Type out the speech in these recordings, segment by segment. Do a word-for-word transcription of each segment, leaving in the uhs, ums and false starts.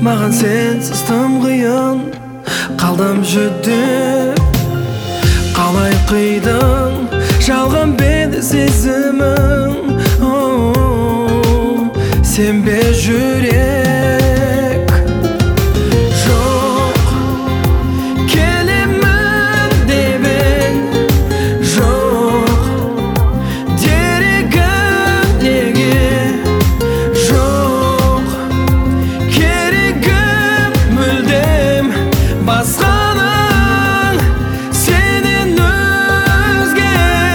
Маған сенсіз тым қиын, қалдым жүдеп. Қалай қидың жалған беді сезімің, сенбе жүрек. Жоқ, келемін деп ең, жоқ, дерегің неге? Жоқ, керегім мүлдем басқаның сенен өзге.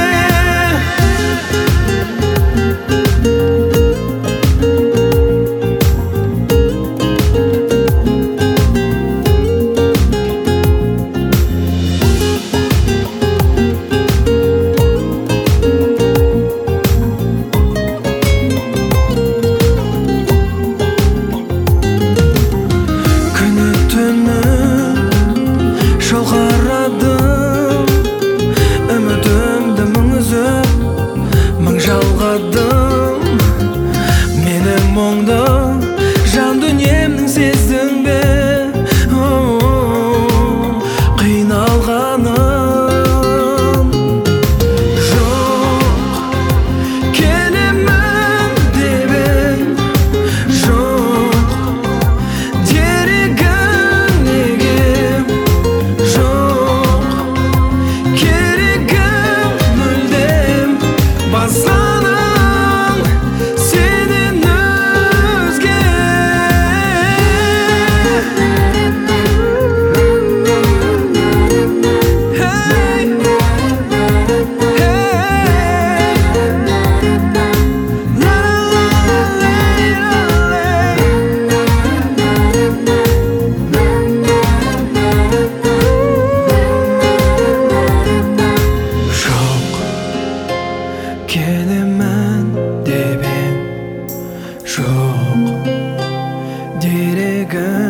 Жол қарадым, үмітімді мың үзіп, мың жалғадым. Менің мұңды жан дүниемнің сездің бе, қиналғаным. Жоқ, келемін деп ең, жоқ, дерегің неге? Басқаның сенен өзге. Келемін деп ең, жоқ, дерегің